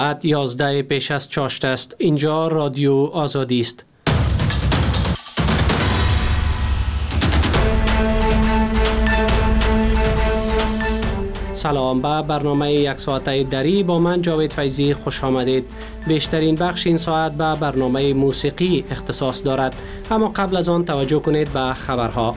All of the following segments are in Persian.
ساعت 11 پیش از چاشت است. اینجا رادیو آزادی است. سلام، به برنامه یک ساعته دری با من جاوید فیضی خوش آمدید. بیشترین بخش این ساعت به برنامه موسیقی اختصاص دارد، اما قبل از آن توجه کنید به خبرها.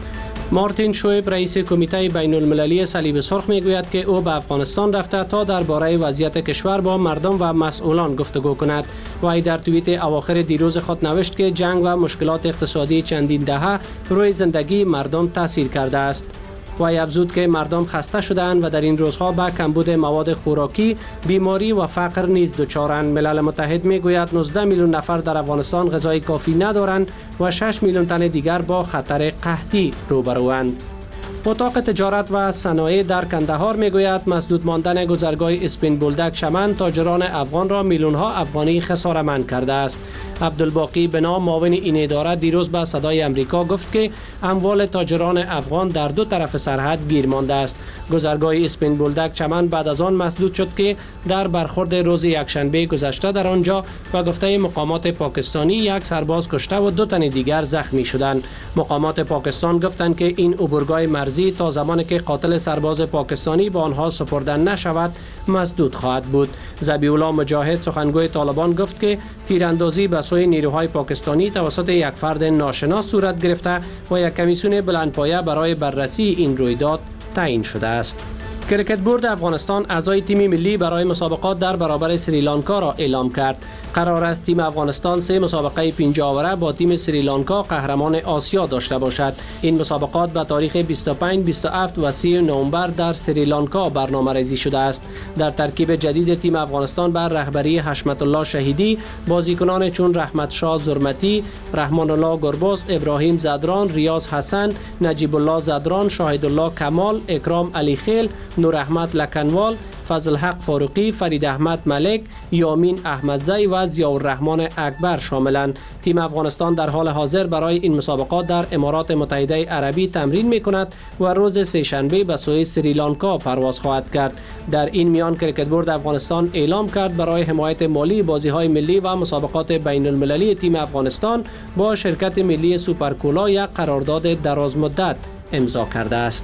مارتین شویب رئیس کمیته بین المللی صلیب سرخ میگوید که او به افغانستان رفته تا درباره وضعیت کشور با مردم و مسئولان گفتگو کند. وی در توییت اواخر دیروز خود نوشت که جنگ و مشکلات اقتصادی چندین دهه روی زندگی مردم تاثیر کرده است. وی افزود که مردم خسته شده‌اند و در این روزها به کمبود مواد خوراکی، بیماری و فقر نیز دچارند. ملل متحد میگوید 19 میلیون نفر در افغانستان غذای کافی ندارند و 6 میلیون تن دیگر با خطر قحطی روبروند. اتاق تجارت و صنایع در کندهار میگوید مسدود ماندن گذرگاه اسپین بولدک چمن تاجران افغان را میلیون‌ها افغانی خساره‌مند کرده است. عبدالباقی بنا معاون این اداره دیروز به صدای امریکا گفت که اموال تاجران افغان در دو طرف سرحد گیر مانده است. گذرگاه اسپین بولدک چمن بعد از آن مسدود شد که در برخورد روز یکشنبه گذشته در آنجا و گفته مقامات پاکستانی یک سرباز کشته و 2 تن دیگر زخمی شدند. مقامات پاکستان گفتند که این عبورگاه مرزی تا زمانی که قاتل سرباز پاکستانی به آنها سپرده نشود مسدود خواهد بود. ذبیح الله مجاهد سخنگوی طالبان گفت که تیراندازی به سوی نیروهای پاکستانی توسط یک فرد ناشناس صورت گرفته و یک کمیسیون بلندپایه برای بررسی این رویداد تعیین شده است. کرکت بورد افغانستان اعضای تیم ملی برای مسابقات در برابر سریلانکا را اعلام کرد. قرار است تیم افغانستان 3 مسابقه 5 آوره با تیم سریلانکا قهرمان آسیا داشته باشد. این مسابقات به تاریخ 25, 27 و 30 نوامبر در سریلانکا برنامه‌ریزی شده است. در ترکیب جدید تیم افغانستان بر رهبری حشمت الله شهیدی بازیکنان چون رحمت شاه زرمتی، رحمان الله گربز، ابراهیم زدران، ریاض حسن، نجیب الله زدران، شاهد الله کمال، اکرام علی خیل، نور احمد لکنوال، فضل حق فاروقی، فرید احمد ملک، یامین احمدزی و ضیاءالرحمن اکبر شاملند. تیم افغانستان در حال حاضر برای این مسابقات در امارات متحده عربی تمرین می‌کند و روز سه‌شنبه به سوی سریلانکا پرواز خواهد کرد. در این میان کرکت بورد افغانستان اعلام کرد برای حمایت مالی بازی‌های ملی و مسابقات بین المللی تیم افغانستان با شرکت ملی سوپرکولا یک قرارداد درازمدت امضا کرده است.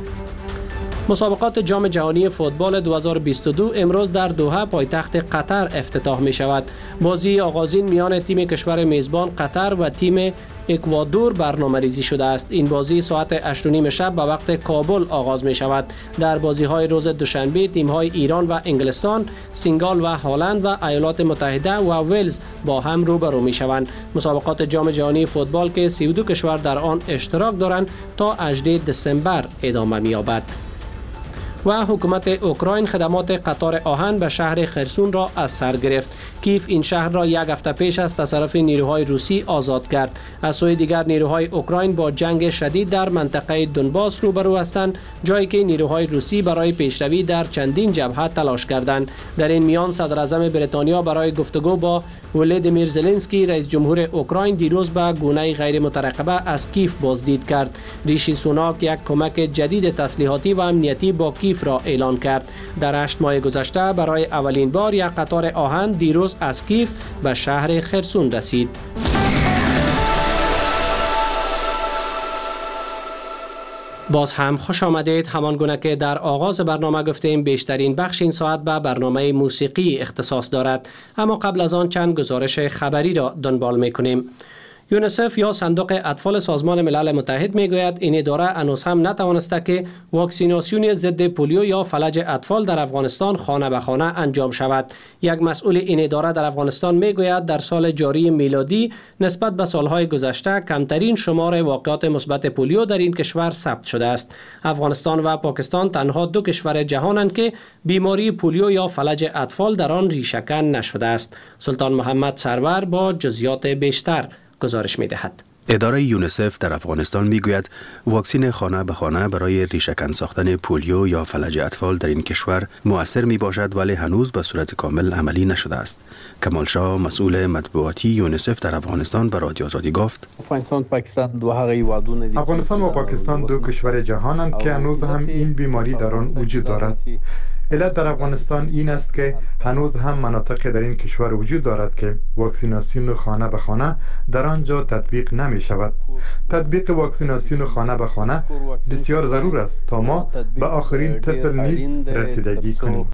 مسابقات جام جهانی فوتبال 2022 امروز در دوحه پایتخت قطر افتتاح می شود. بازی آغازین میان تیم کشور میزبان قطر و تیم اکوادور برنامه ریزی شده است. این بازی ساعت 8:30 شب به وقت کابل آغاز می شود. در بازی های روز دوشنبه تیم های ایران و انگلستان، سنگال و هلند و ایالات متحده و ولز با هم روبرو می شوند. مسابقات جام جهانی فوتبال که 32 کشور در آن اشتراک دارند تا 18 دسامبر ادامه می یابد. و حکومت اوکراین خدمات قطار آهن به شهر خرسون را از سر گرفت. کیف این شهر را یک هفته پیش از تصرف نیروهای روسی آزاد کرد. از سوی دیگر نیروهای اوکراین با جنگ شدید در منطقه دونباس روبرو هستند، جایی که نیروهای روسی برای پیشروی در چندین جبهه تلاش کردند. در این میان صدر اعظم بریتانیا برای گفتگو با ولادیمیر زلنسکی رئیس جمهور اوکراین دیروز به گونه غیر مترقبه از کیف بازدید کرد. ریشی سوناک یک کمک جدید تسلیحاتی و امنیتی با کیف را اعلان کرد. در 8 ماه گذشته برای اولین بار یک قطار آهن دیروز از کیف به شهر خرسون رسید. باز هم خوش آمدید. همان گونه که در آغاز برنامه گفتیم بیشترین بخش این ساعت به برنامه موسیقی اختصاص دارد، اما قبل از آن چند گزارش خبری را دنبال می‌کنیم. یونیسف یا صندوق اطفال سازمان ملل متحد میگوید این اداره هنوز هم نتوانسته که واکسیناسیون ضد پولیو یا فلج اطفال در افغانستان خانه به خانه انجام شود. یک مسئول این اداره در افغانستان میگوید در سال جاری میلادی نسبت به سالهای گذشته کمترین شمار واقعات مثبت پولیو در این کشور ثبت شده است. افغانستان و پاکستان تنها 2 کشور جهانند که بیماری پولیو یا فلج اطفال در آن ریشه‌کن نشده است. سلطان محمد سرور با جزئیات بیشتر گزارش می‌دهد. اداره یونیسف در افغانستان میگوید واکسن خانه به خانه برای ریشه‌کن ساختن پولیو یا فلج اطفال در این کشور مؤثر می باشد، ولی هنوز به صورت کامل عملی نشده است. کمال شاه مسئول مطبوعاتی یونیسف در افغانستان به رادیو آزادی گفت: افغانستان و پاکستان 2 کشور جهانند که هنوز هم این بیماری در آن وجود دارد. علت در افغانستان این است که هنوز هم مناطق در این کشور وجود دارد که واکسیناسیون خانه به خانه در آنجا تطبیق نمی شود. تطبیق واکسیناسیون خانه به خانه بسیار ضرور است تا ما به آخرین طفل نیز رسیدگی کنیم.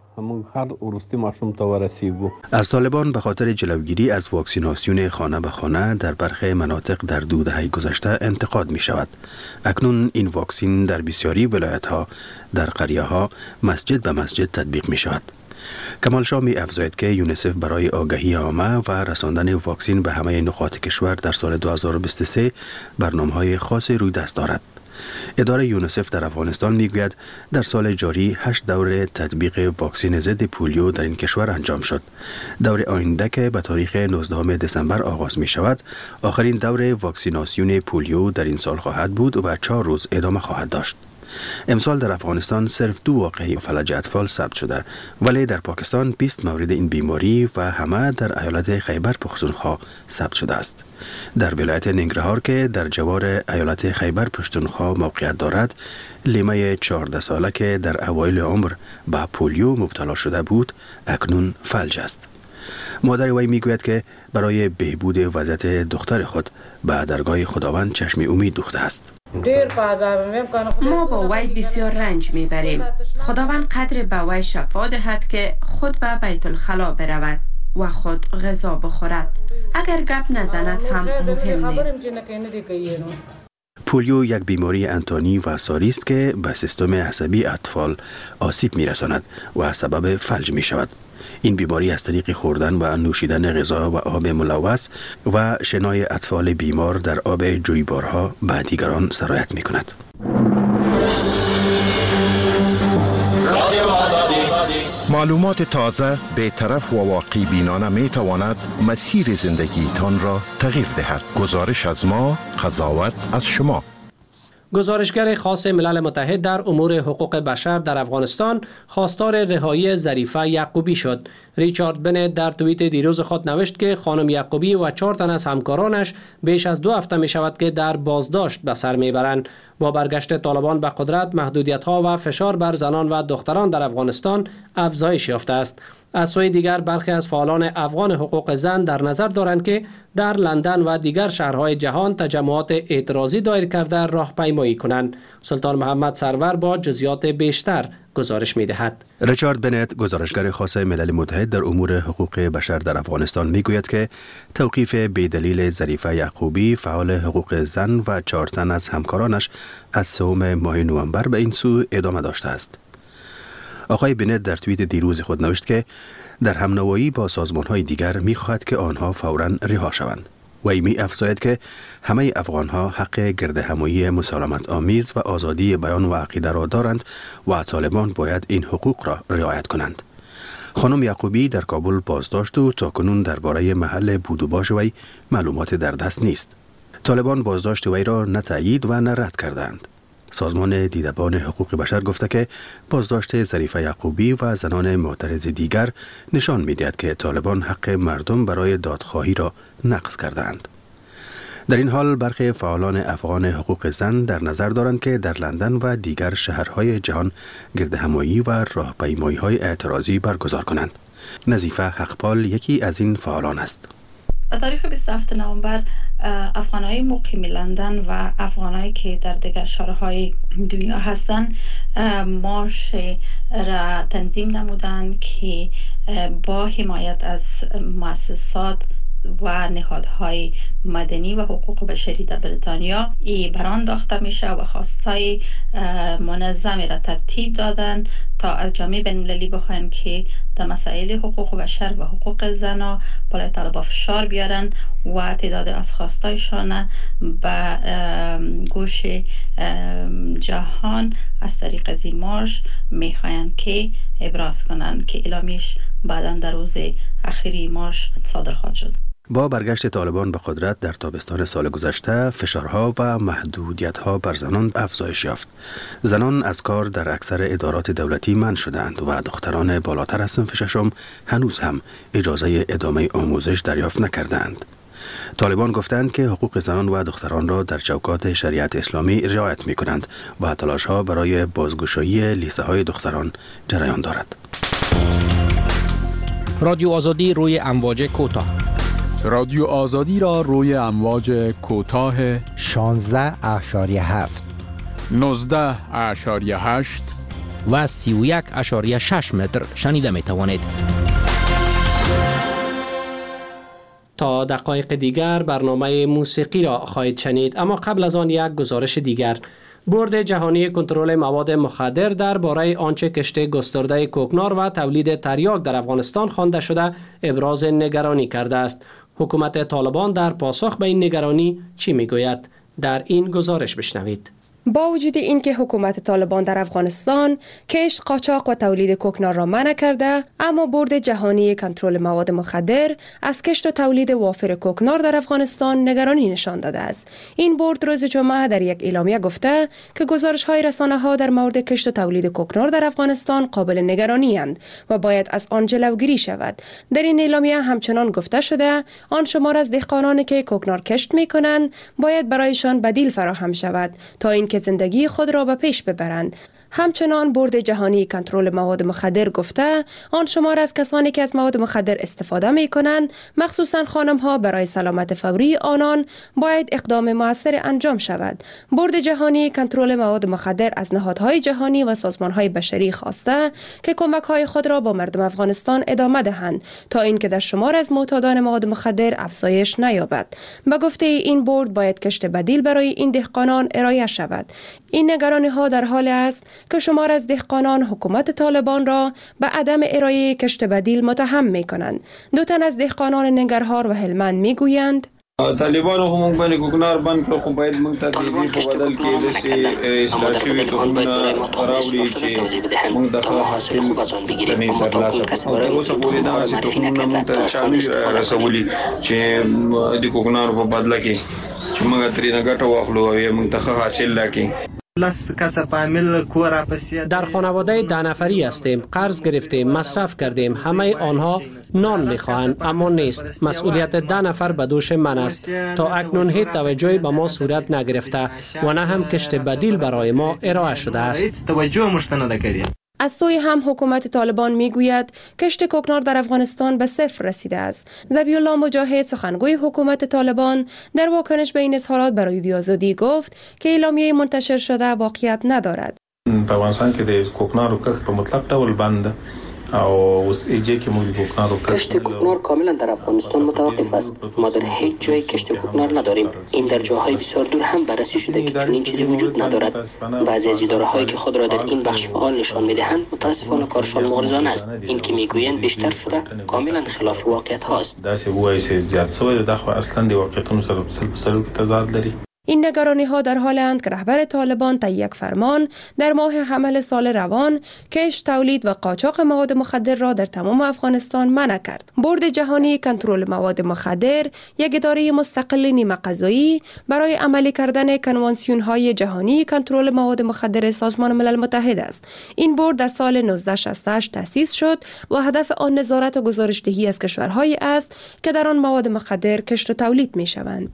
از طالبان به خاطر جلوگیری از واکسیناسیون خانه به خانه در برخی مناطق در 2 دهه گذشته انتقاد می شود. اکنون این واکسین در بسیاری ولایت ها در قریه ها مسجد به مسجد تطبیق می شود. کمال شاه می افزاید که یونیسف برای آگاهی عامه و رساندن واکسین به همه نقاط کشور در سال 2023 برنامه‌های خاص روی دست دارد. اداره یونیسف در افغانستان میگوید در سال جاری 8 دوره تطبیق واکسن ضد پولیو در این کشور انجام شد. دور آینده که به تاریخ 19 دسامبر آغاز می شود، آخرین دوره واکسیناسیون پولیو در این سال خواهد بود و 4 روز ادامه خواهد داشت. امسال در افغانستان صرف 2 واقعه فلج اطفال ثبت شده، ولی در پاکستان 20 مورد این بیماری و همه در ایالت خیبر پختونخوا ثبت شده است. در ولایت ننگرهار که در جوار ایالت خیبر پختونخوا موقعیت دارد، لیمه 14 ساله که در اوایل عمر به پولیو مبتلا شده بود، اکنون فلج است. مادر وی میگوید که برای بهبود وضعیت دختر خود به درگاه خداوند چشم امید دوخته است. ما با وی بسیار رنج میبریم. خداوند قدر به وی شفا دهد که خود به بیت الخلا برود و خود غذا بخورد. اگر گپ نزند هم مهم نیست. پولیو یک بیماری انتانی و ساری است که به سیستم عصبی اطفال آسیب میرساند و سبب فلج می شود. این بیماری از طریق خوردن و نوشیدن غذا و آب ملوث و شنای اطفال بیمار در آب جویبارها به دیگران سرایت می کند. معلومات تازه، بی‌طرف و واقعی بینانه می تواند مسیر زندگی تان را تغییر دهد. گزارش از ما، قضاوت از شما. گزارشگر خاص ملل متحد در امور حقوق بشر در افغانستان خواستار رهایی ظریفه یعقوبی شد. ریچارد بنت در توییت دیروز خود نوشت که خانم یعقوبی و 4 تن از همکارانش بیش از 2 هفته می شود که در بازداشت به سر می برند. با برگشت طالبان به قدرت، محدودیت‌ها و فشار بر زنان و دختران در افغانستان افزایش یافته است. از سوی دیگر برخی از فعالان افغان حقوق زن در نظر دارند که در لندن و دیگر شهرهای جهان تجمعات اعتراضی دایر کرده راهپیمایی کنند. سلطان محمد سرور با جزئیات بیشتر گزارش می‌دهد. ریچارد بنت، گزارشگر خاص ملل متحد در امور حقوق بشر در افغانستان میگوید که توقیف بی‌دلیل ظریفه یعقوبی، فعال حقوق زن و 4 تن از همکارانش از 3 ماه نوامبر به این سو ادامه داشته است. آقای بنت در توییت دیروز خود نوشت که در همنوایی با سازمان‌های دیگر می‌خواهد که آنها فوراً رها شوند. وی می افزاید که همه افغان‌ها حق گردهمایی مسالمت آمیز و آزادی بیان و عقیده را دارند و طالبان باید این حقوق را رعایت کنند. خانم یعقوبی در کابل بازداشت و تاکنون درباره محل بود و باش وی معلومات در دست نیست. طالبان بازداشت وی را نه تایید و نه رد کردند. سازمان دیدبان حقوق بشر گفته که بازداشت ظریفه یعقوبی و زنان معترض دیگر نشان می‌دهد که طالبان حق مردم برای دادخواهی را نقض کردند. در این حال برخی فعالان افغان حقوق زن در نظر دارند که در لندن و دیگر شهرهای جهان گردهمایی و راهپیمایی‌های اعتراضی برگزار کنند. نظیفه حقپال یکی از این فعالان است. تاریخ 27 نوامبر افغانهای مقیم لندن و افغانهایی که در دیگر شهرهای دنیا هستند مارش را تنظیم نمودند که با حمایت از مؤسسات و نهادهای مدنی و حقوق بشری در بریتانیا بران داخته میشه و خواستای منظمی را ترتیب دادن تا از جامعه بین‌المللی بخواهیم که در مسائل حقوق بشر و حقوق زنا بالای طالبان فشار بیارن و تعداد از خواستایشان به گوش جهان از طریق از این مارش میخواهند که ابراز کنند که اعلامیش بعدا در روز اخیری مارش صادر خواهد شد. با برگشت طالبان به قدرت در تابستان سال گذشته، فشارها و محدودیت‌ها بر زنان افزایش یافت. زنان از کار در اکثر ادارات دولتی منع شدند و دختران بالاتر از صنف ششم هنوز هم اجازه ادامه آموزش دریافت نکردند. طالبان گفتند که حقوق زنان و دختران را در چوکات شریعت اسلامی رعایت می‌کنند و تلاش‌ها برای بازگشایی لیسه‌های دختران جریان دارد. رادیو آزادی روی امواج کوتاه. رادیو آزادی را روی امواج کوتاه 16.7 19.8 و 31.6 متر شنیده می توانید. تا دقایق دیگر برنامه موسیقی را خواهید شنید، اما قبل از آن یک گزارش دیگر. بورد جهانی کنترل مواد مخدر درباره آنچه کشت گسترده کوکنار و تولید تریاک در افغانستان خوانده شده ابراز نگرانی کرده است. حکومت طالبان در پاسخ به این نگرانی چی میگوید؟ در این گزارش بشنوید. با وجود اینکه حکومت طالبان در افغانستان کشت، قاچاق و تولید کوکنار را منع کرده، اما بورد جهانی کنترل مواد مخدر از کشت و تولید وافر کوکنار در افغانستان نگرانی نشان داده است. این بورد روز جمعه در یک اعلامیه گفته که گزارش‌های رسانه‌ها در مورد کشت و تولید کوکنار در افغانستان قابل نگرانی اند و باید از آن جلوگیری شود. در این اعلامیه همچنان گفته شده آن شمار از دهقانانی که کوکنار کشت می‌کنند باید برایشان بدیل فراهم شود تا این که زندگی خود را به پیش ببرند. همچنان بورد جهانی کنترل مواد مخدر گفته آن شمار از کسانی که از مواد مخدر استفاده می کنند، مخصوصا خانم ها، برای سلامت فوری آنان باید اقدام مؤثر انجام شود. بورد جهانی کنترل مواد مخدر از نهادهای جهانی و سازمان های بشری خواسته که کمک های خود را با مردم افغانستان ادامه دهند تا اینکه در شمار از معتادان مواد مخدر افزایش نیابد. به گفته این بورد باید کشت بدیل برای این دهقانان ارائه شود. این نگرانی ها در حال است که شمار از دهقانان حکومت طالبان را به عدم ارائه کشت بدیل متهم می کنند. دو تن از دهقانان ننگرهار و هلمند می گویند طالبان هم باندې کوکنار بند کړو، خو باید موږ ته د دې په بدل کې د اصلاح شوي تخمونه راوړي چې موږ د ښه حاصل ترلاسه کړو. تر اوسه پورې دغسې تخمونه موږ ته چا نه رسولي چې د کوکنارو په بدله کې چې موږ ترېنه ګټه واخلو او یې موږ ته ښه حاصل راکړي. در خانواده 10 نفری هستیم، قرض گرفتیم، مصرف کردیم. همه آنها نان میخواهند اما نیست. مسئولیت 10 نفر به دوش من است. تا اکنون هیچ توجهی به ما صورت نگرفته و نه هم کشت بدیل برای ما ارائه شده است. از سوی هم حکومت طالبان میگوید کشت کوکنار در افغانستان به صفر رسیده است. ذبیح الله مجاهد، سخنگوی حکومت طالبان، در واکنش به این اظهارات برای رادیو آزادی گفت که اعلامیه منتشر شده واقعیت ندارد. په افغانستان کې د کوکنارو کښت په مطلق ډول بند او اوس ایجه کې موږ کوکنارو کشت کوکنار کاملا در افغانستان متوقف است. ما در هیچ جای کشت کوکنار نداریم. این در جاهای بسیار دور هم بررسی شده که چنین چیزی وجود ندارد. بعضی از اداره‌هایی که خود را در این بخش فعال نشان می‌دهند متاسفانه کارشان مغرضانه است. این که میگویند بیشتر شده کاملا خلاف واقعیت هاست. دا چې وایي چې زیات شوی د خو اصلا د واقعیتونو سره په سلو کې تضاد لري. این نگرانی ها در حال اند که رهبر طالبان طی یک فرمان در ماه حمل سال روان کشت، تولید و قاچاق مواد مخدر را در تمام افغانستان منع کرد. بورد جهانی کنترل مواد مخدر یک اداره مستقل نیمه قضایی برای عملی کردن کنوانسیون های جهانی کنترل مواد مخدر سازمان ملل متحد است. این بورد در سال 1968 تأسیس شد و هدف آن نظارت و گزارشدهی از کشورهایی است که در آن مواد مخدر کشت و تولید می شوند.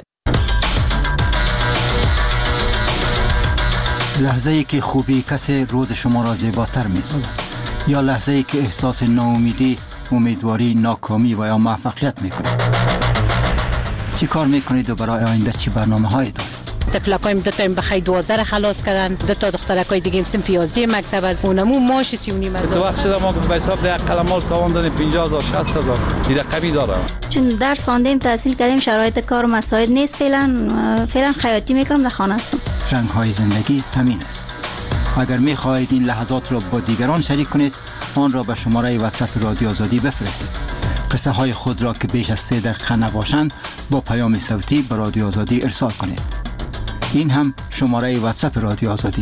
لحظه ای که خوبی کسی روز شما را زیباتر می سازد، یا لحظه ای که احساس ناامیدی، امیدواری، ناکامی و یا موفقیت می کنید. چی کار می کنید و برای آینده چی برنامه هایی دارید؟ تفلقایم 2 تا بخیر 12 خلاص کردن، 2 تا دخترکای دیگه صنف 11 مکتب از اونمو ماش 39 هزار. تو وقت شده ما به حساب ده قلمال تاوان دادیم 50000 60000 این رقمی داره. چون درس خواندیم، تحصیل کردیم، شرایط کار مساعد نیست. فعلا خیاطی میکنم، در خانه هستم. رنگ های زندگی همین است. اگر می خواهید این لحظات را با دیگران شریک کنید، آن را به شماره واتساپ رادیو آزادی بفرستید. قصه های خود را که بیش از 3 دقیقه نباشند با پیام صوتی به رادیو آزادی ارسال کنید. این هم شماره واتساپ رادیو آزادی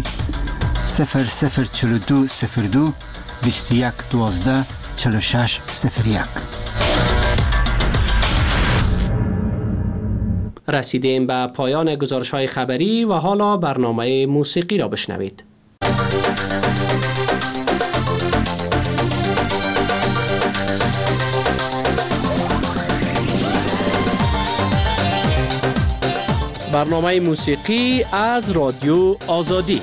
004202 21 12 46 01. رسیدیم به پایان گزارش‌های خبری و حالا برنامه موسیقی را بشنوید. برنامه موسیقی از رادیو آزادی.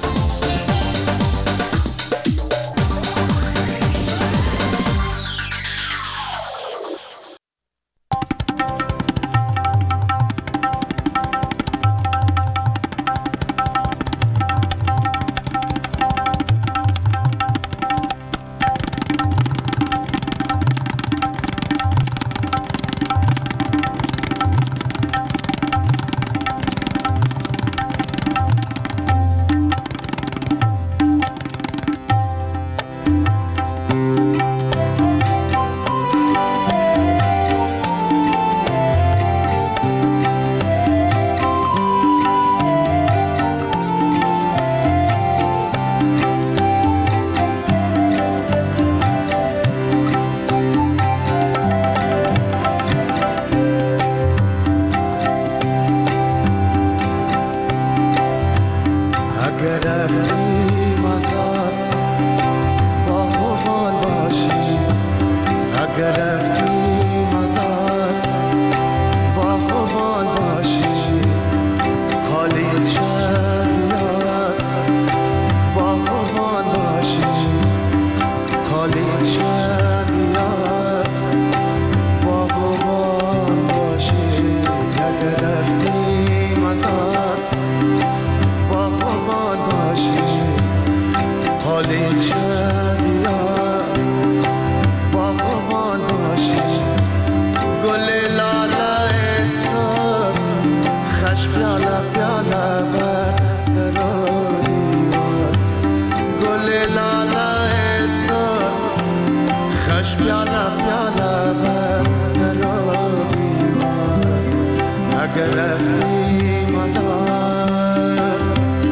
اگر رفتی مزار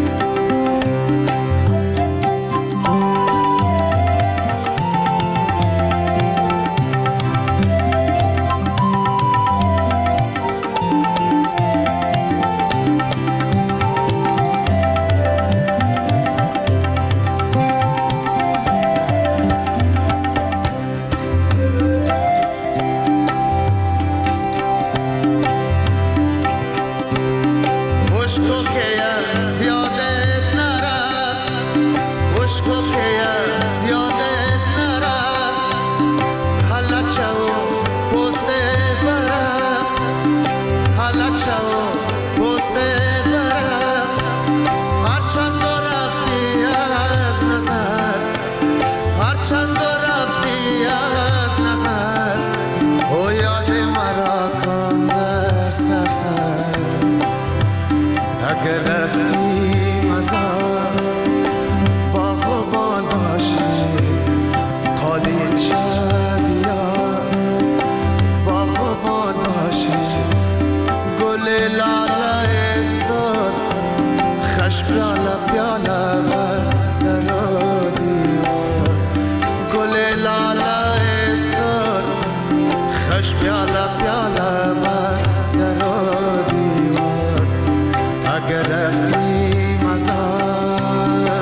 اگر رفتی مزار باغبان باشی قالی شبیا باغبان باشی گل لاله سر خش پیاله پیاله بر در دیوار گل لاله سر خش پیاله پیاله بر در دیوار اگر رفتی مزار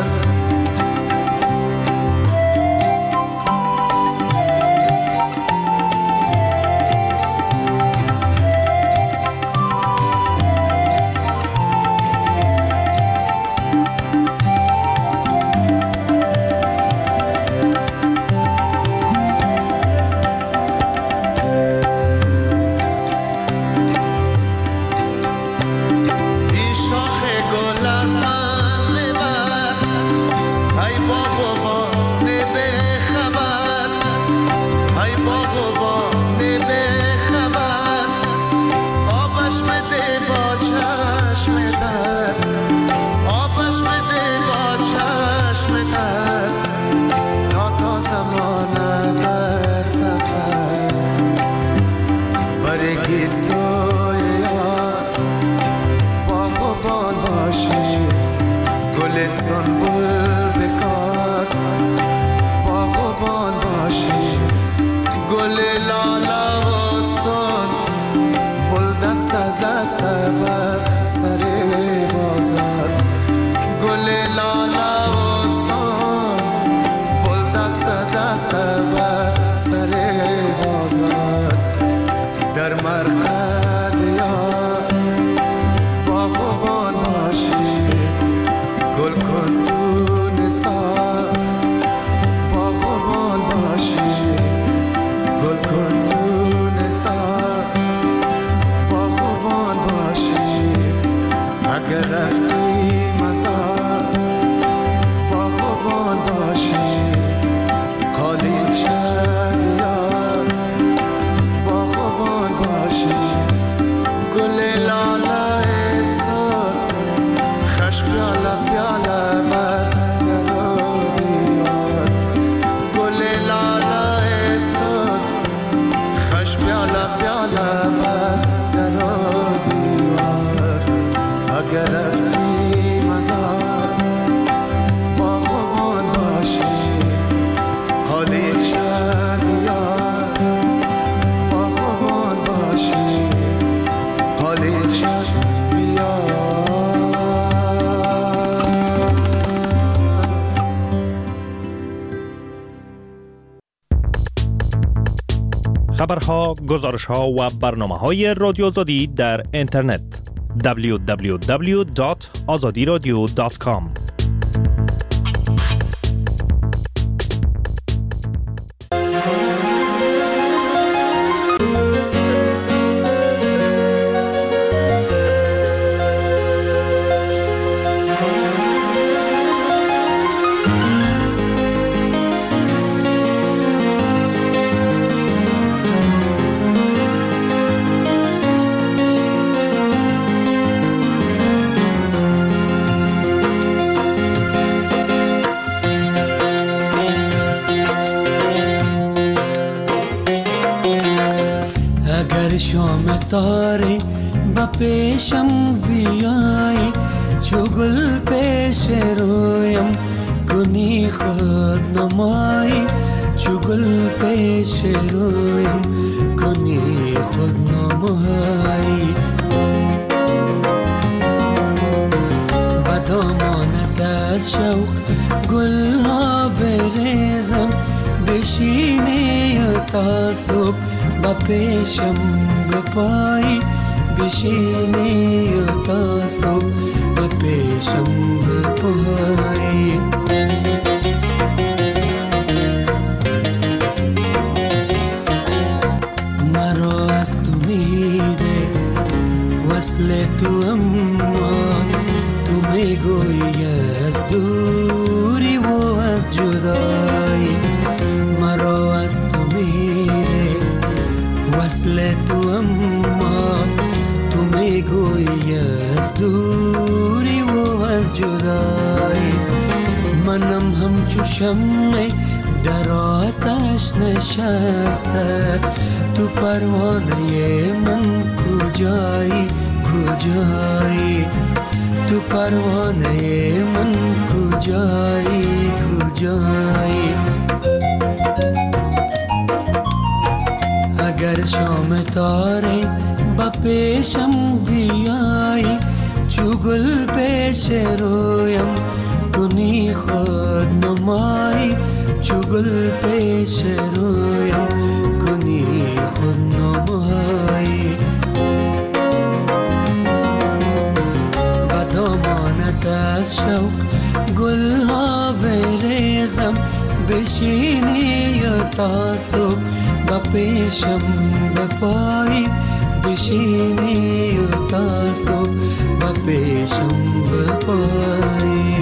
سنبول بکار باغبان باشی گل لاله و سن بل دست دست بر سر بازار گل لاله و سن بل دست دست بر سر بازار در مرقد یار باغبان باشی گل کن تو نثار باغبان باشی گل کن تو نثار باغبان باشی اگر رفتی مزار باغبان باشی قالیل شبیار باغبان باشی گل لاله سر خش پیاله پیاله بر در دیوار گل لاله سر خش پیاله پیاله بر در دیوار اگر رفتی مزار باغبان باشی قالیل شبیار باغبان باشی قالیل شبیار خبرها، گزارشها و برنامه‌های رادیو آزادی در اینترنت www.azadiradio.com اگر شام تاره با پیشم بیای چو گل پیش رویم کنی خود نمایی چو گل پیش رویم کنی خود نمایی با دامانت از شوق گل ها بریزم بشینی تا صبح با پیشم بپایی بشینی تا صبح با پیشم بپایی مرا از تو میده وصل تو اما تو میگویی از دوری و از جدایی مرا از تو میده وصل تو اما تو میگویی از دوری و از جدایی منم همچو شمع در آتش نشسته تو پروانه من کجایی کجایی تو پروانه من کجایی کجایی اگر شام تاره با پیشم بیایی چو گل پیش رویم کنی خود نمایی چو گل پیش رویم کنی خود نمایی با دامانت از شوق گل ها بریزم بشینی تا صبح با پیشم بپایی بشینی تا صبح با پیشم بپایی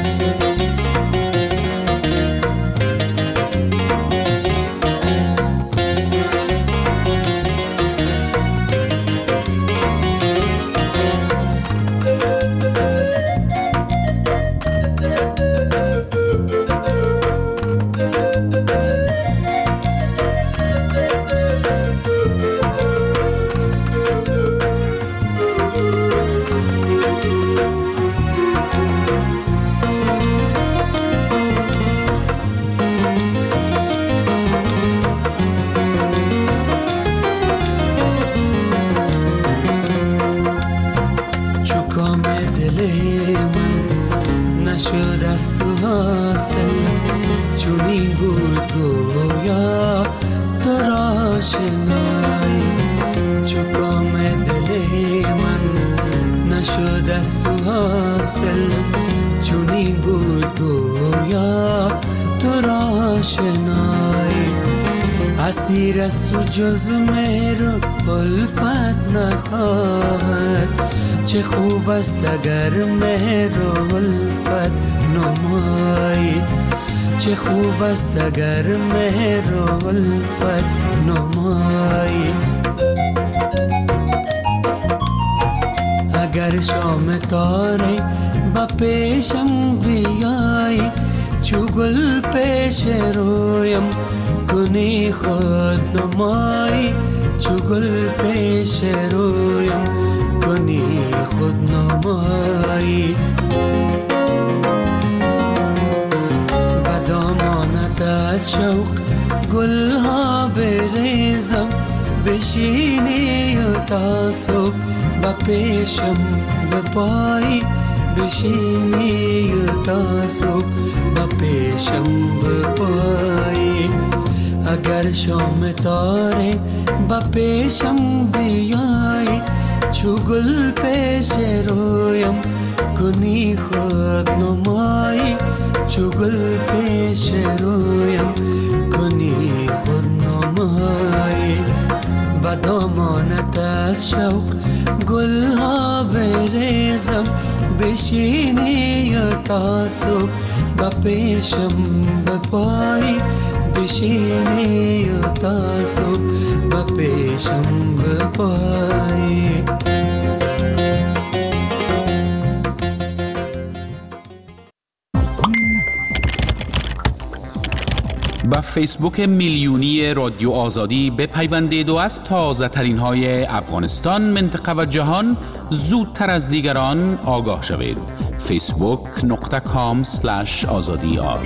اسیر است تو جز مهر الفت نخواهد چه خوب است اگر مهر الفت نمایی چه خوب است اگر مهر الفت نمایی اگر شام تاره با پیشم بیایی چو گل پیش رویم کنی خود نمایی چو گل پیش رویم کنی خود نمایی با دامانت از شوق گل ها بریزم بشینی تا صبح با پیشم بپایی بشینی تا صبح با پیشم بپایی اگر شام تاره با پیشم بیای چو گل پیش رویم کنی خود نمایی چو گل پیش رویم کنی خود نمایی با دامانت از شوق گل ها بریزم بشینی تا صبح با پیشم بپایی بشینی تا صبح با پیشم بپایی با فیسبوک میلیونی رادیو آزادی بپیوندید و از تازه ترین های افغانستان، منطقه و جهان زودتر از دیگران آگاه شوید. facebook.com/azadi.ar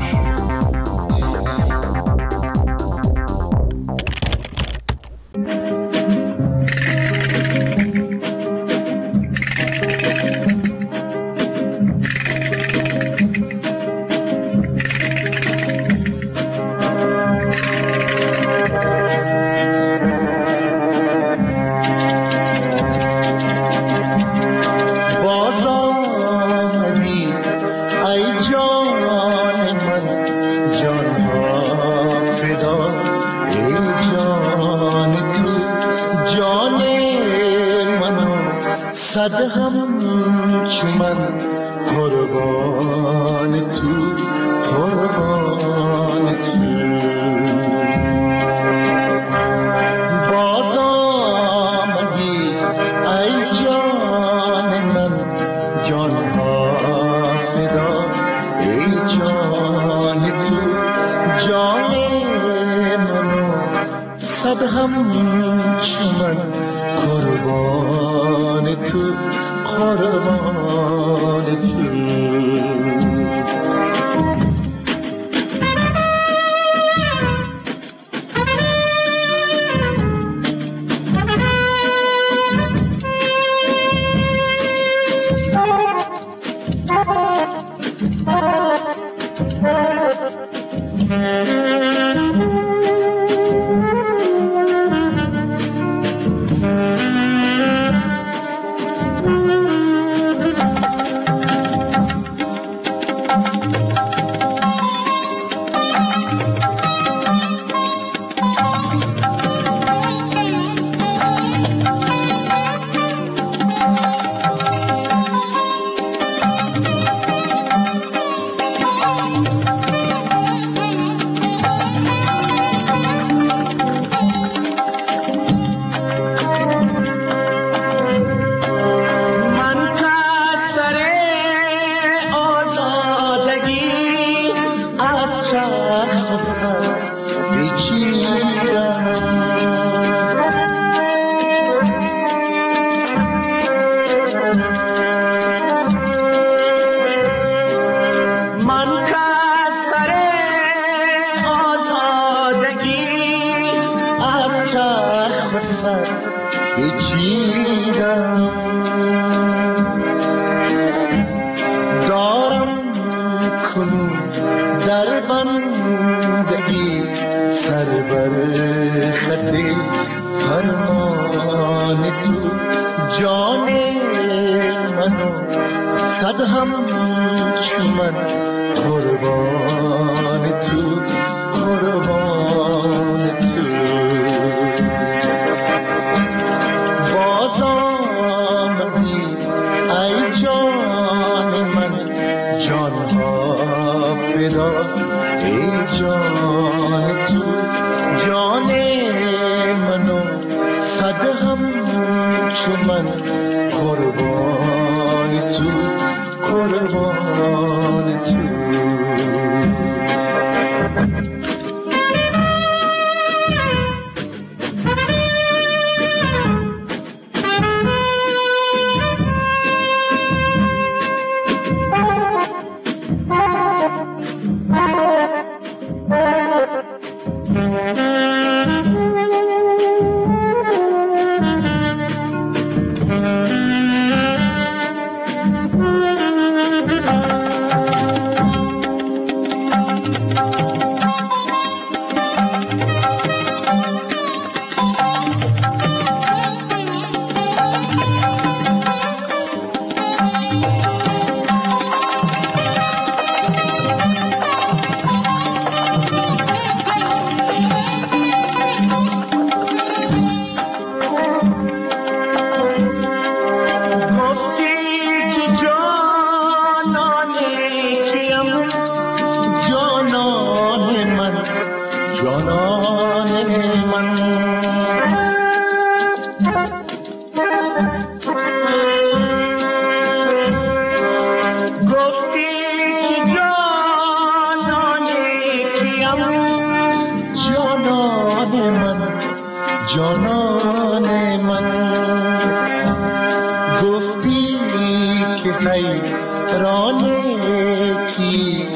رانه کی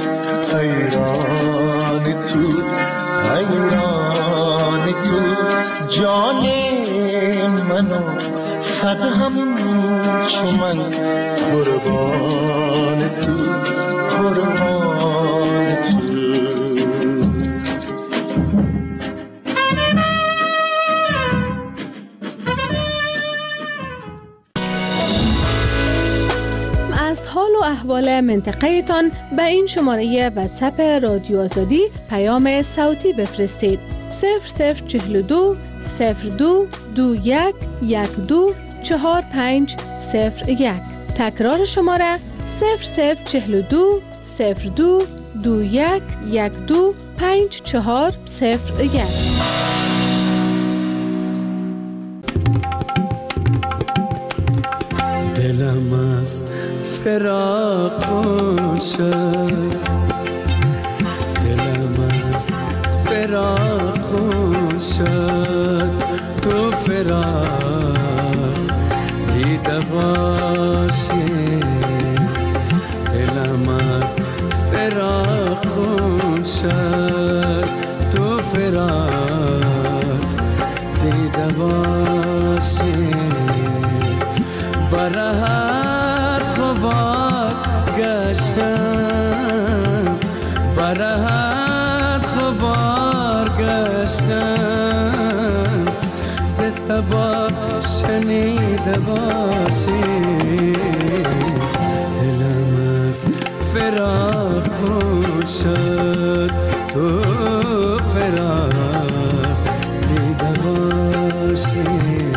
حیران تو جان منو صد هم چو من قربان تو از حال و احوال منطقه تان به این شماره واتساپ رادیو آزادی پیام صوتی بفرستید. 0042 02 21 12 4501. تکرار شماره 0042 02 21 12 5401. دلم از فراق شد، دلم از فراق شد، تو فراق دیده باشی. دلم از فراق شد، تو فراق دیده باشی. برهت خوبار گشتم، برهت خوبار گشتم، ز صبا شنیده باشی. دلم از فراق شد، تو فراق دیده باشی.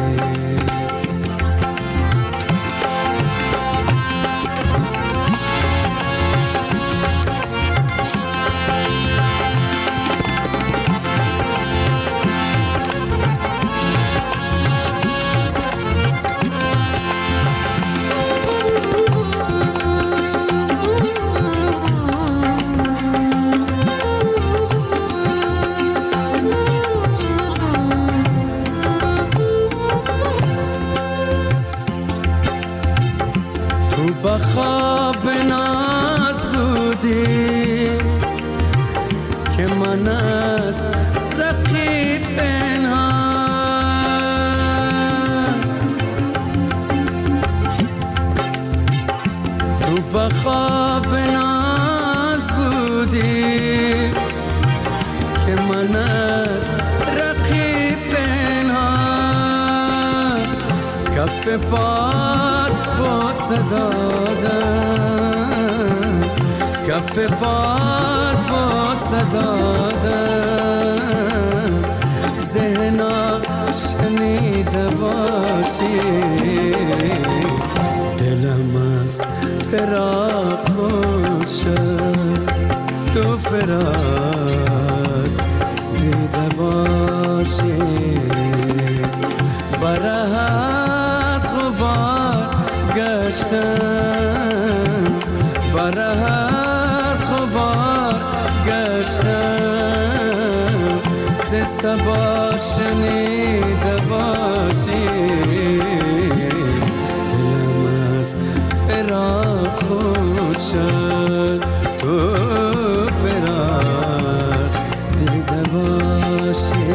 بخواب ناز بودی که من از رقیب پنهان، تو بخواب ناز بودی که من از رقیب پنهان. کف پات بوسه دادم، کف پات بوسه دادم، ذهنا شنیده باشی. دلم از فراق شد، تو فراق دیده باشی. برهت خوبار گشتم، برهت خوبار گشتم، ز صبا شنیده باشی. دلم از فراق شد، تو فراق دیده باشی.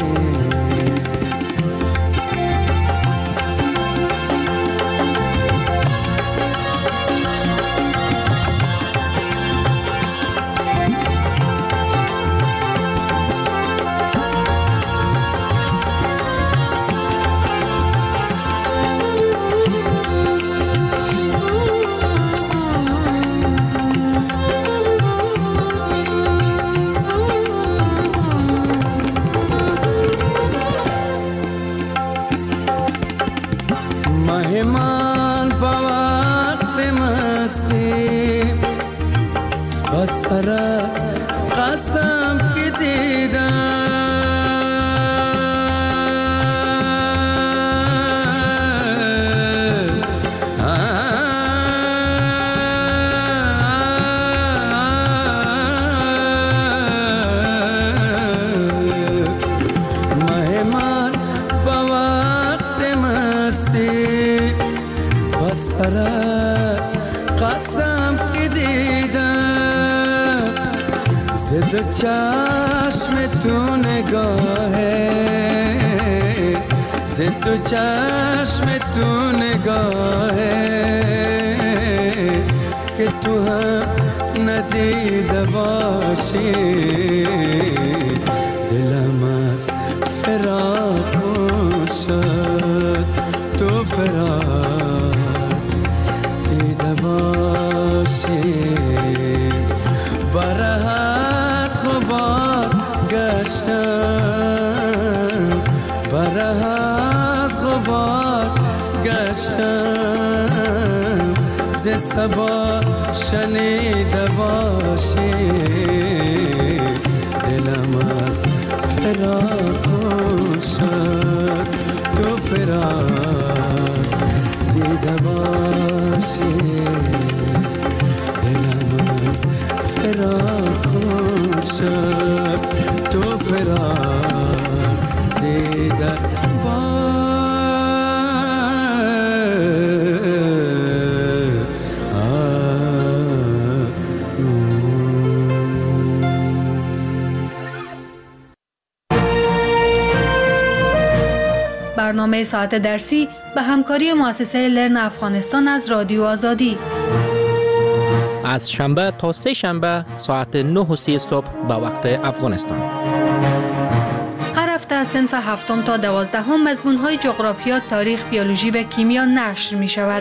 مهمان با وقت مستی بسرت قسم که دیدم، مهمان با وقت مستی بسرت قسم که دو چشم تو نگاهه ز تو چشم تو نگاهه که تو هم ندیده باشی دلم از فراق شد تو فراق دیده باشی برهت خوبات گشتم برهت خوبات گشتم ز صبا شنیده باشی دلم از فراق شد تو فراق دیده باشی دلم از فراق شد تو فراق دیده برنامه ساعت درسی به همکاری مؤسسه لرن افغانستان از رادیو آزادی از شنبه تا سه شنبه ساعت 9:30 صبح به وقت افغانستان. هر هفته از صنف 7 تا 12 مضمون‌های جغرافیا، تاریخ، بیولوژی و کیمیا نشر می شود.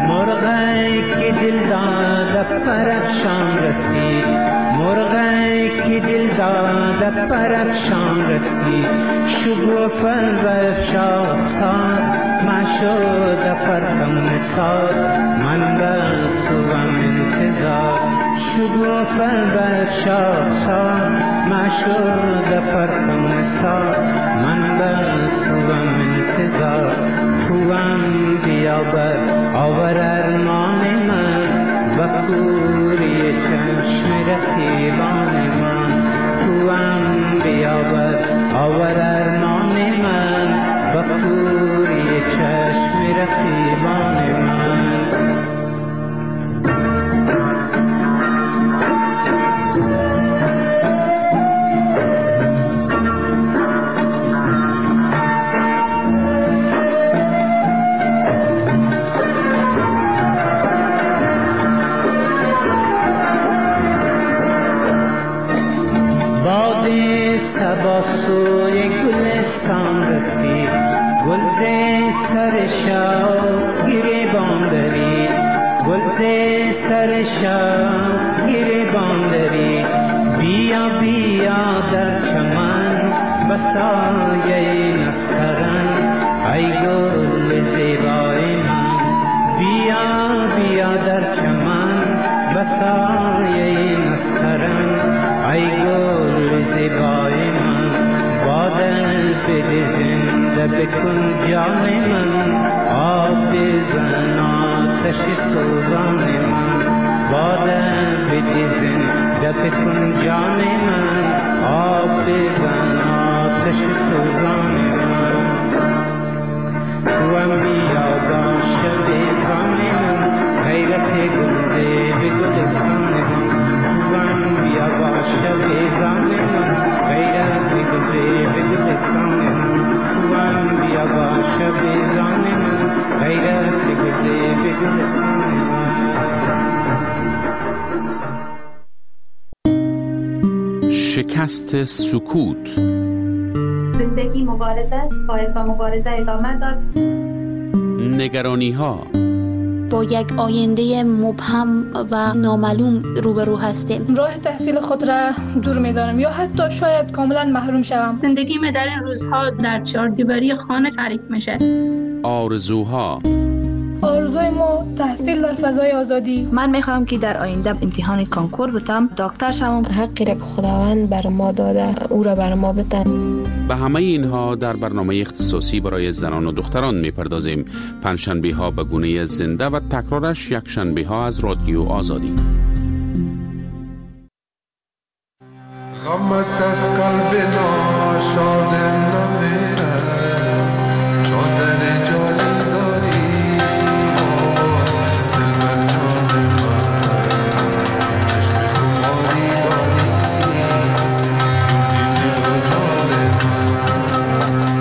مرغی که دل داده پرافشان رسید، مرغی که دل داده پرافشان رسید، شگوفه و شاخسار مشود پرخم ساد، من به توام انتظار. شگوفه و شاخسار مشود پرخم ساد، من به توام انتظار. توام بیابر آور ارمان من و کوری چشم رقیبان من. توام بیابر آور ارمان من و کوری چشم رقیبان من. سوی گلستان رسید، گلز سر شاه گریبان دارید، گلز سر شاه گریبان دارید. بیا بیا در چمن بسایه نسترن، ای گل زیبای من. بیا بیا در چمن بسایه نسترن، ای گل زیبای من. بادل بده زنده بکن جان من، آب بزن آتش سوزان من. بادل بده زنده بکن جان من، آب بزن آتش سوزان من. توام بیا باش بیزان من، غیرت گلده به گلستان من. توام بیا باش بیزان من، غیرت گلده به گلستان من. توام بیا باش بیزان من، غیرت گلده به گلستان من. شکست سکوت. زندگی مبارزه باید با مبارزه ادامه داد. نگرانی ها. با یک آینده مبهم و نامعلوم روبرو هستیم. راه تحصیل خود را دور می‌دانم یا حتی شاید کاملا محروم شوم. زندگی من در این روزها در چهاردیواری خانه تعریف میشه. آرزوها. آرزوی ما تحصیل در فضای آزادی. من میخوام که در آینده امتحان کنکور بتم، دکتر شوم. حقی را که خداوند بر ما داده او را بر ما بده. به همه اینها در برنامه اختصاصی برای زنان و دختران میپردازیم. پنجشنبه ها به گونه زنده و تکرارش یک شنبه ها از رادیو آزادی. غمت از قلب ناشاد نمیره، چادر جالی داری دلبر جان من، چشم خماری داری دل و جان من.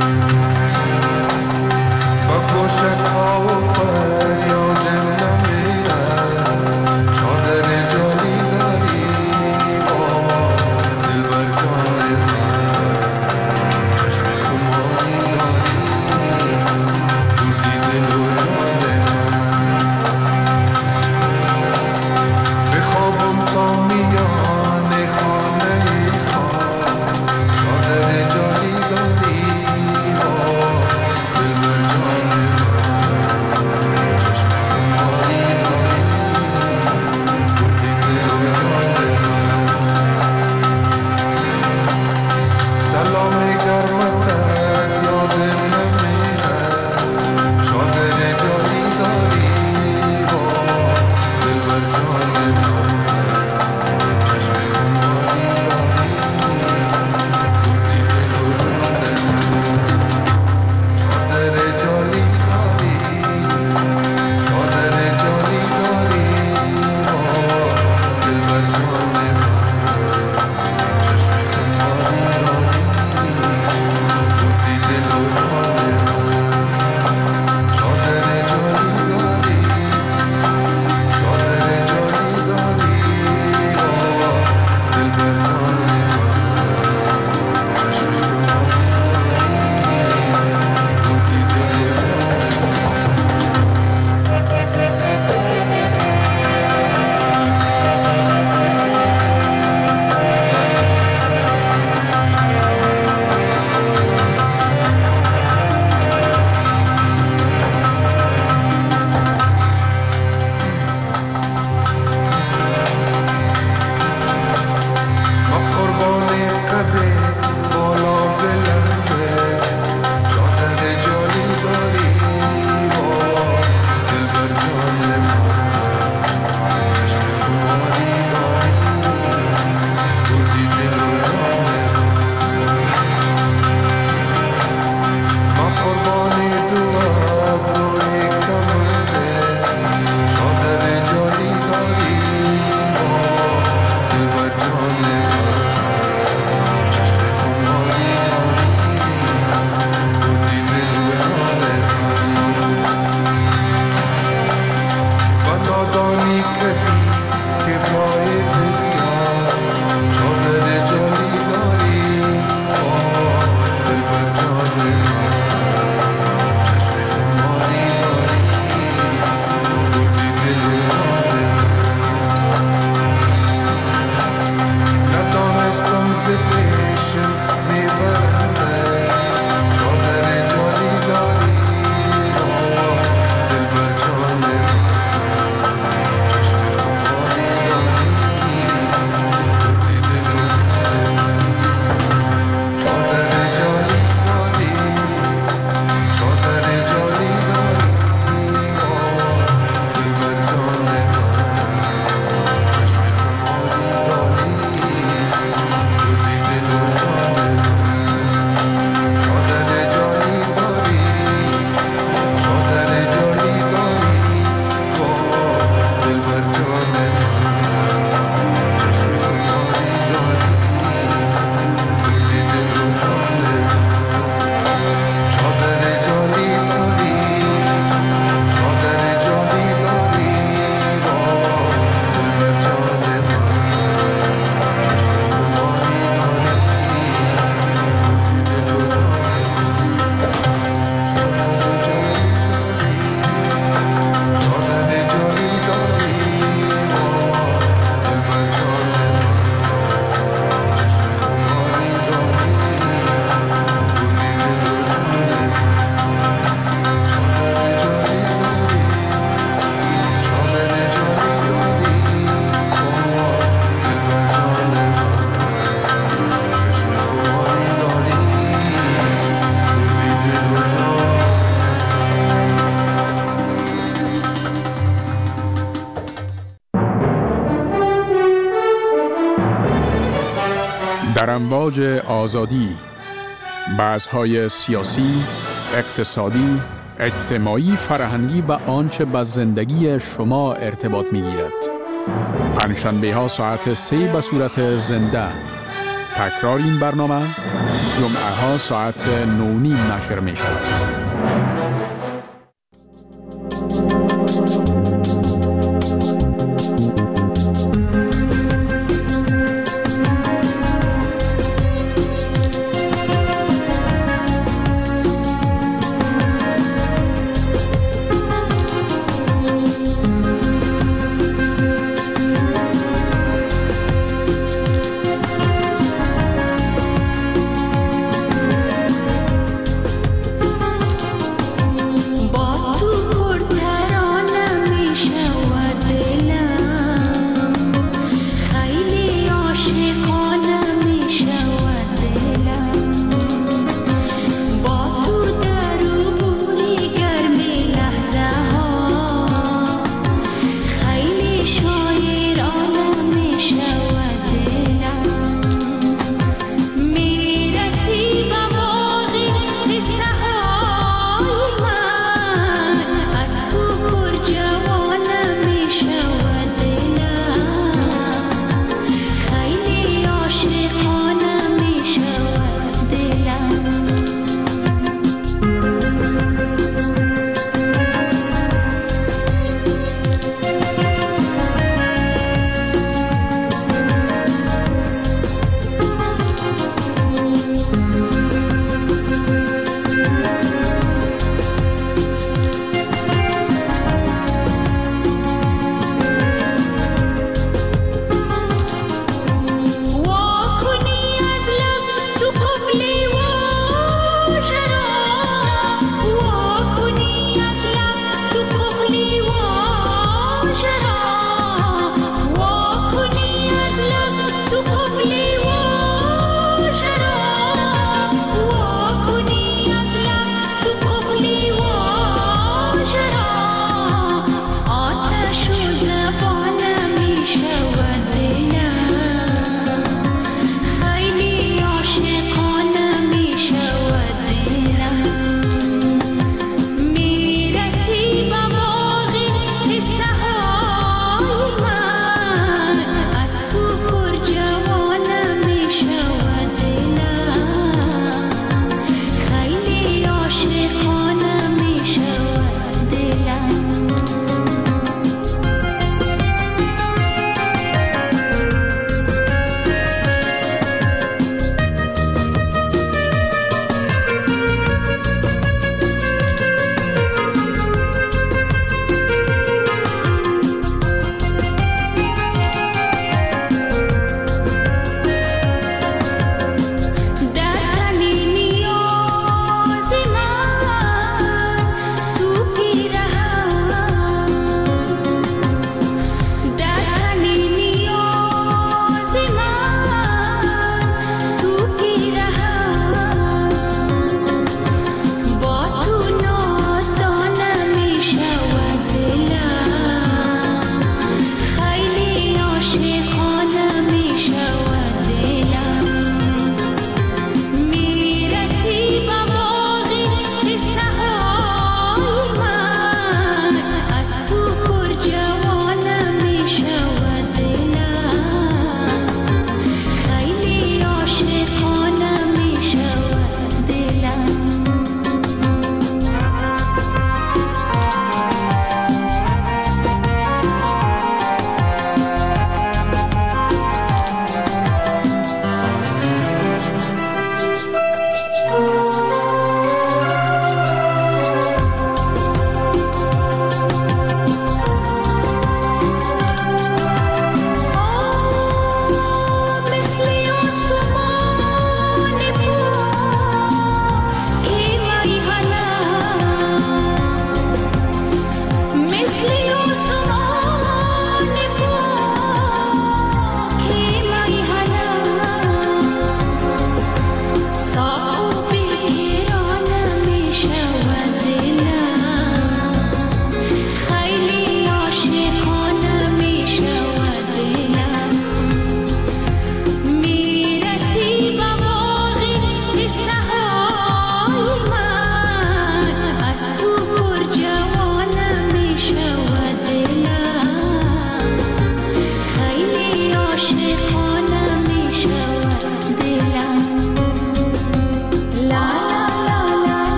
با گوشک ها و فریادم نمیره، چادر جالی داری دلبر جان من. امواج آزادی، بحث‌های سیاسی، اقتصادی، اجتماعی، فرهنگی و آنچه به زندگی شما ارتباط می‌گیرد. پنجشنبه ها ساعت 3 به صورت زنده. تکرار این برنامه جمعه ها ساعت 9:30 نشر می شود.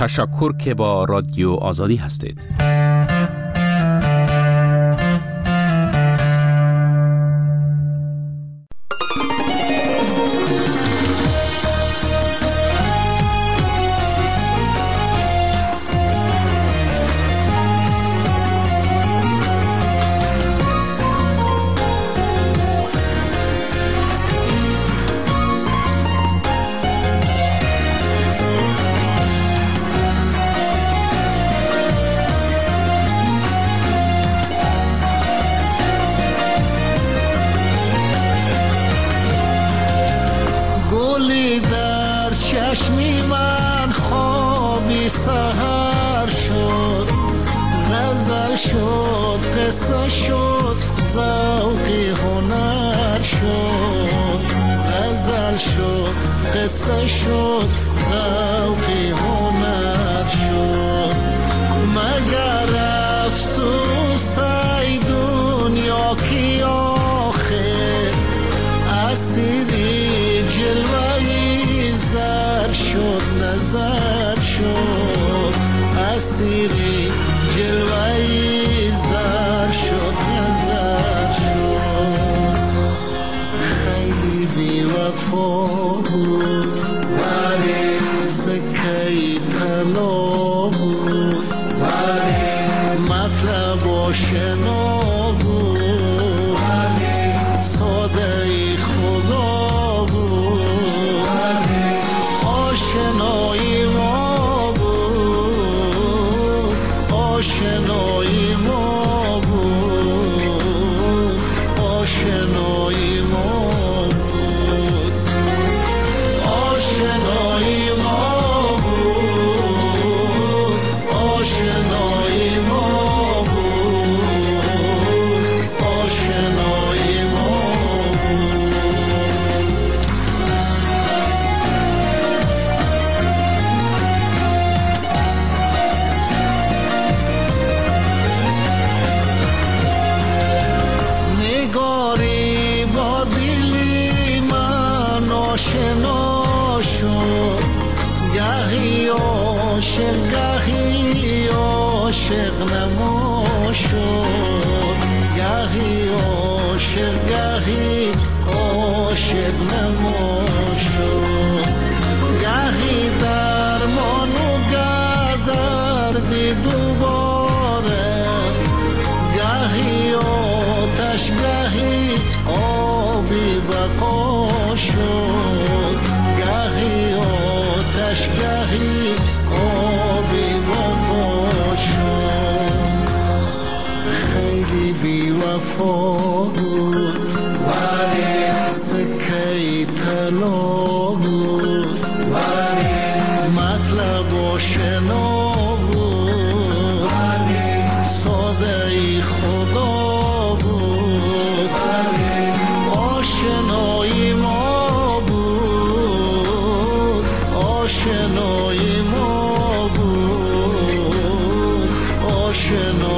تشکر که با رادیو آزادی هستید. چشمی من خوابی سحر شد، غزل شد، قصه شد، ذوقی هنر شد. غزل شد، قصه شد، ذوقی هنر شد. مگر افسوس ای دنیا کی آخر اسیری جلوهی زر شد، نظر شد. اسیری جلوهی زر شد، نظر شد. خیلی بی وفا بود ولی سکهی طلا بود، ولی مطلب آشنا بود، ولی ساده ای خدا بود، ولی آشنایی ما بود، آشنایی ما بود، آشنایی ما بود، آشنایی ما بود، آشنایی ما بود، آشنایی ما بود. نگاری با دلی من آشنا شد، گهی عاشق گهی عاشق نما شد، گهی عاشق گهی عاشق نما شد. گهی درمان و دردی دوباره، گهی آتش گهی آبی بقا شد، گهی آتش گهی آبی بقا شد. خیلی بی وفا بود ولی سکهی طلا بود، ولی مطلب آشنا بود، ولی ساده ای خدا بود، ولی آشنایی ما بود، آشنایی ما بود، آشنایی